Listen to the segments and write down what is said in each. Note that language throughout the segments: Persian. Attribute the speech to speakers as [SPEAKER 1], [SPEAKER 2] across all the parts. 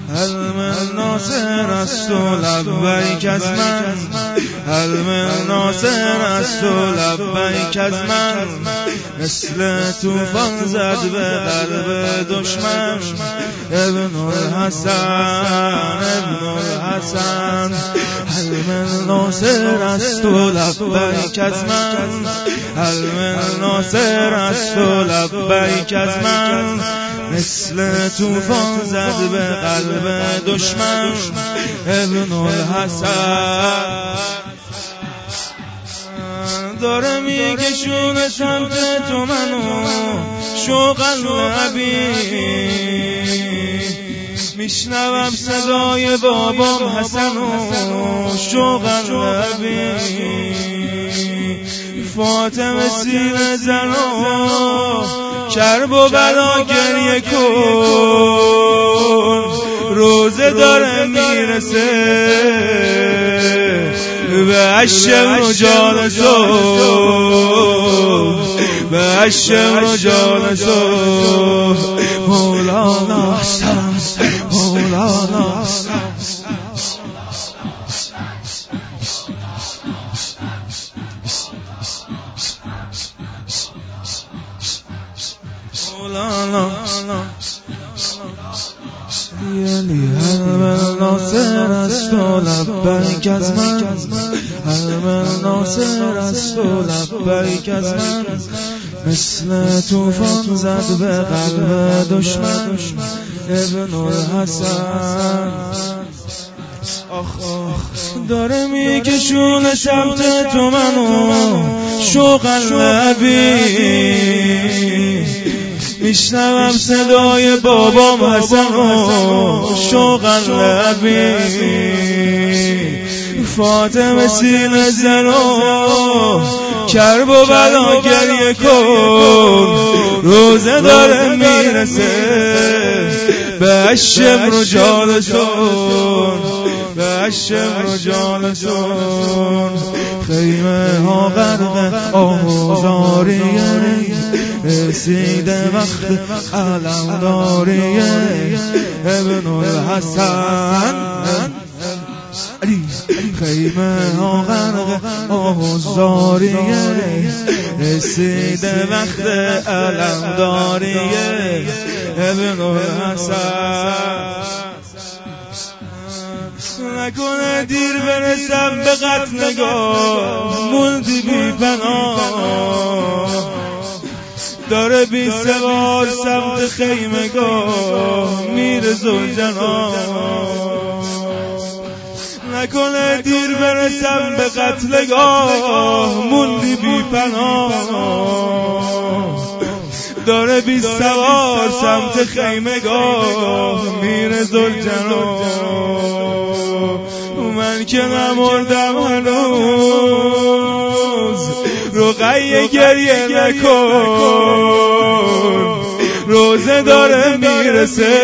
[SPEAKER 1] حلم ناصر است و لبیک از من، حلم ناصر است و لبیک از من، مثل طوفان زد به قلب دشمن. ابن الحسن ابن الحسن، حلم ناصر است و لبیک از من، حلم ناصر است و لبیک از من، مثل طوفان زد به قلب دشمن. ابن الحسن داره میکشونه سمت تو منو، شوق لبی میشنوم صدای بابام حسن و شوق لبی فاطمه سینه زن و کرب و بلا گریه کن، روزه داره میرسه به عشم و جان صبح، به عشم و جان صبح. مولانا حسن مولانا حسن مولانا یلی حلم ناصر است و لبیک از من، حلم ناصر است و لبیک از من، مثل طوفان زد به قلب دشمن. ابن الحسن داره میکشونه سمت تو منو، شوق لبی میشنوم صدای بابام حسن و شوق لبی فاطمه سینه زن و کرب و بلا گریه کن، روزه داره میرسه به عشم رو جالسون، به عشم رو جالسون. خیمه ها غرق آهوزاریه، رسیده وقت علمداریه. ابن الحسن خیمه ها غرق آهوزاریه، رسیده وقت علمداریه. ابن الحسن نکنه دیر برسم به قتلگاه، موندی بی پناه، داره بی سوار سمت خیمگاه میره زلجناه. نکنه دیر برسم به قتلگاه، موندی بی پناه، داره بی سوار سمت خیمگاه میره زلجناه. من که نمردم هنوز، رقیه گریه نکن، روزه داره میرسه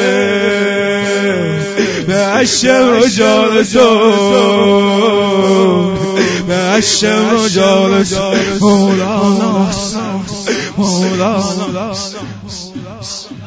[SPEAKER 1] به عشم و جالسون، به عشم و جالسون. مولانا مولانا